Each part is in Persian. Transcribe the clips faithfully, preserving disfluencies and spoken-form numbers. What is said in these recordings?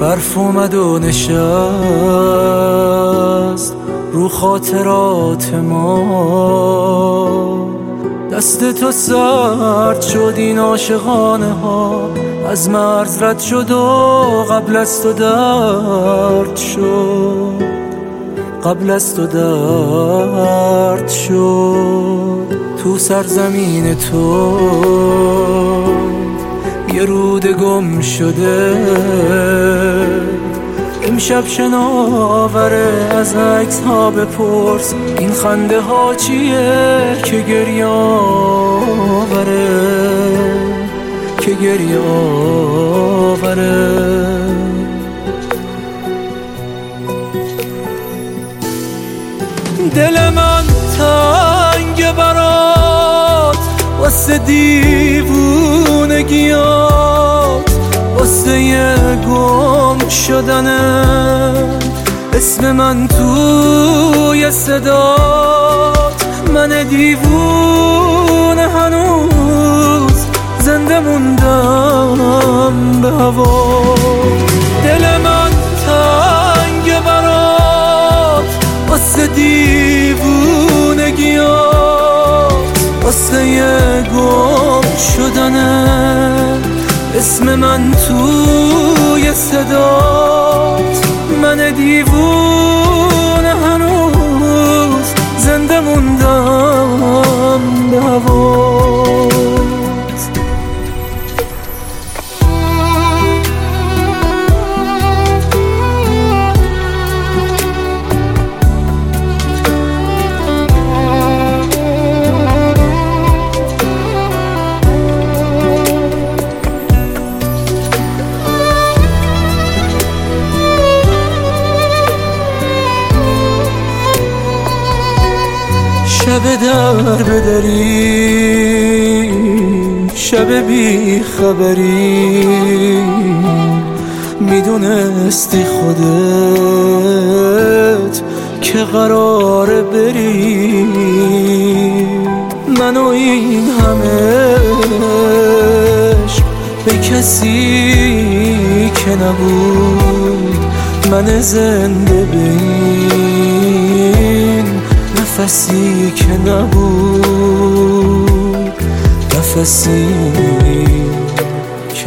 برف اومد و نشست رو خاطرات ما، دست تو سرد شد این عاشقانه ها، از مرز رد شد و قبل از تو درد شد، قبل از تو درد شد. تو سرزمین تو یه رود گم شده، امشب شناوره، از عکس ها بپرس این خنده ها چیه که گریه آوره، که گریه آوره. دل من تنگ برات واسه دیوونگیات، واسه یه گم شدنه اسم من توی صدات. من دیوونه هنوز زنده موندم به هوا. دل من تنگ برات واسه دیوونگیات، واسه یه گم شدنه اسم من توی صدات. من دیوونه هنوز زنده موندم به هوات. شب در بدری، شب بی خبری، میدونستی خودت که قراره بری. منو این همه عشق به کسی که نبود، من زنده به این نفسی که نبود، نفسی که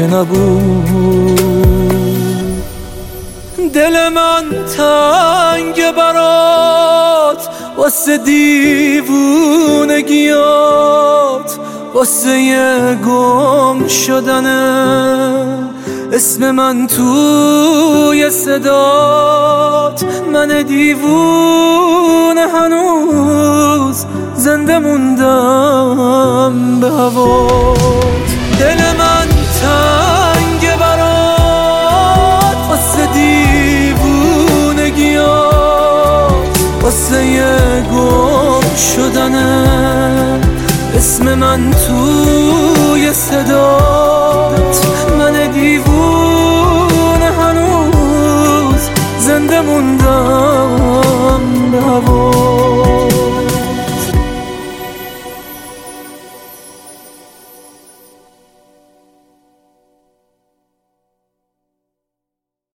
نبود. دل من تنگ برات واسه دیوونگیات، واسه یه گم شدنه اسم من توی صدات. من دیوونه هنوز زنده موندم به هوات. دل من تنگ برات واسه دیوونگیات، واسه یه گم شدنه اسم من توی صدات.